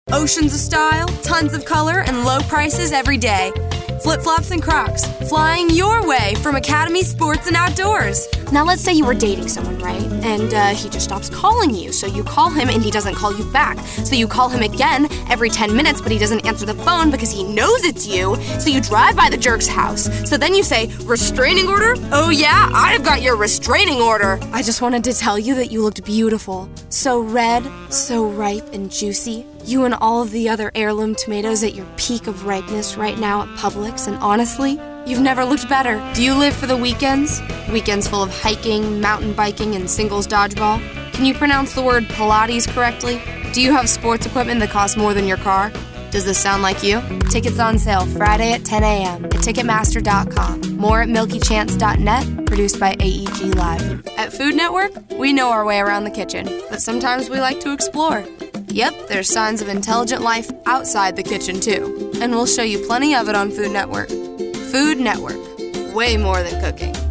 Oceans of style, tons of color, and low prices every day. Flip-flops and Crocs, flying your way from Academy Sports and Outdoors. Now let's say you were dating someone, right? And he just stops calling you. So you call him and he doesn't call you back. So you call him again every 10 minutes, but he doesn't answer the phone because he knows it's you. So you drive by the jerk's house. So then you say, restraining order? Oh yeah, I've got your restraining order. I just wanted to tell you that you looked beautiful. So red, so ripe and juicy. You and all of the other heirloom tomatoes at your peak of ripeness right now at Publix, and honestly, you've never looked better. Do you live for the weekends? Weekends full of hiking, mountain biking, and singles dodgeball? Can you pronounce the word Pilates correctly? Do you have sports equipment that costs more than your car? Does this sound like you? Tickets on sale Friday at 10 a.m. at Ticketmaster.com. More at MilkyChance.net, produced by AEG Live. At Food Network, we know our way around the kitchen, but sometimes we like to explore. Yep, there's signs of intelligent life outside the kitchen, too. And we'll show you plenty of it on Food Network. Food Network. Way more than cooking.